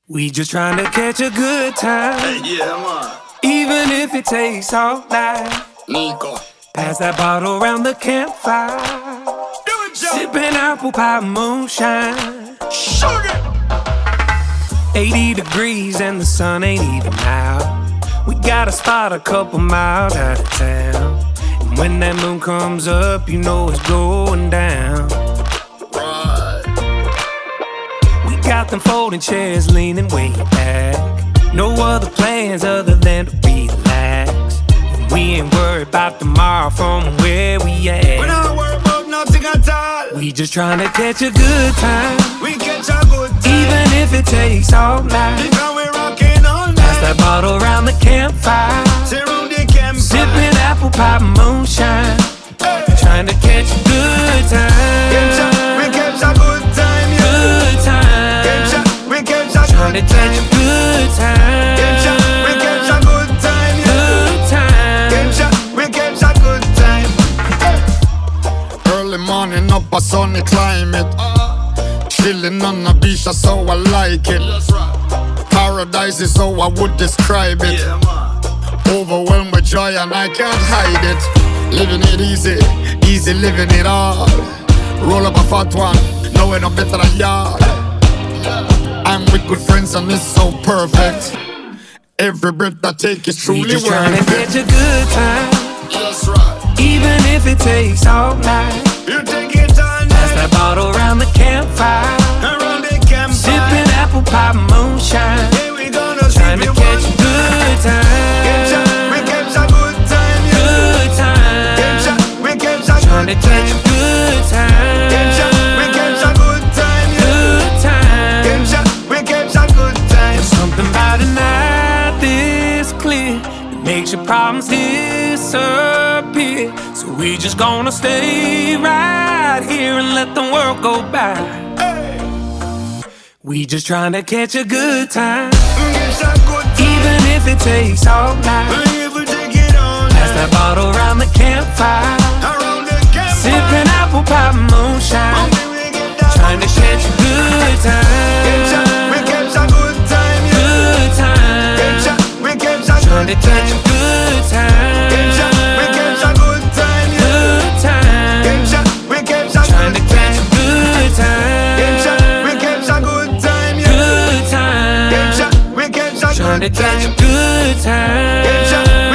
We just trying to catch a good time. Hey, yeah, man. Even if it takes all night. Nico. Pass that bottle around the campfire. Do it, Joe. Sipping apple pie moonshine. Sugar. 80 degrees and the sun ain't even out. We got a spot a couple miles out of town. And when that moon comes up, you know it's going down. Right. We got them folding chairs leaning way back. No other plans other than to relax. And we ain't worried about tomorrow from where we at. We not worry about nothing at all. We just trying to catch a good time. We catch a good time. Even if it takes all night. Because we rocking all night. Pass that bottle around the campfire. Sit around the campfire. Sipping apple pie moonshine. Hey. Trying to catch a good time. We catch a good time, yeah. Good time. We catch a Trying to good catch a time. good time. We catch a good time, yeah. Good time. We catch a good time. Early morning up a sunny climate. Chilling on the beach, that's how I like it. Paradise is how I would describe it. Overwhelmed with joy and I can't hide it. Living it easy, easy living it all. Roll up a fat one, knowing I'm better than y'all. I'm with good friends and it's so perfect. Every breath I take is We truly just trying to worth catch it. a good time. That's right. Even if it takes all night. You take it on Pass that bottle around the campfire. around the campfire. Sipping apple pie moonshine. Yeah, we gonna Trying to sip it catch a one good time. We catch a good time, yeah. Good time. We catch a Trying to good catch a time. good time. We catch a good time, yeah. Good time. We catch a good time. Something about a night this clear that makes your problems disappear. So we just gonna stay right here and let the world go by. Hey. We just trying to catch a good time. Catch a good time. Even if it takes all night. If we take it on Pass that bottle around the campfire. around the campfire. Sipping apple pie moonshine. We get that Trying to catch a good time. we catch a good time, yeah. Good time. We catch a Trying to good catch a time. good time. We catch a good time, yeah. Good time. We catch a Trying to good catch a time. good time. We catch a good time, yeah. Good time. We catch a Trying to good catch a time. good time.